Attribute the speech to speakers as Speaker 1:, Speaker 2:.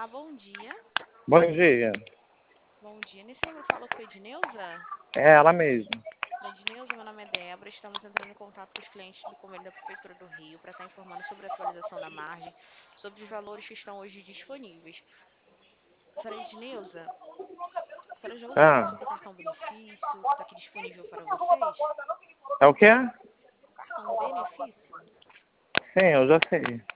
Speaker 1: Olá, bom dia.
Speaker 2: Bom dia.
Speaker 1: Bom dia. Nesse número fala com a Edneuza?
Speaker 2: É ela mesma.
Speaker 1: Edneuza, meu nome é Débora. Estamos entrando em contato com os clientes do convênio da Prefeitura do Rio para estar informando sobre a atualização da margem, sobre os valores que estão hoje disponíveis. Senhora Edneuza, a senhora já ouviu falar
Speaker 2: Ah,
Speaker 1: sobre o cartão benefício que está aqui disponível para vocês?
Speaker 2: é o quê?
Speaker 1: Cartão benefício?
Speaker 2: Sim, eu já sei.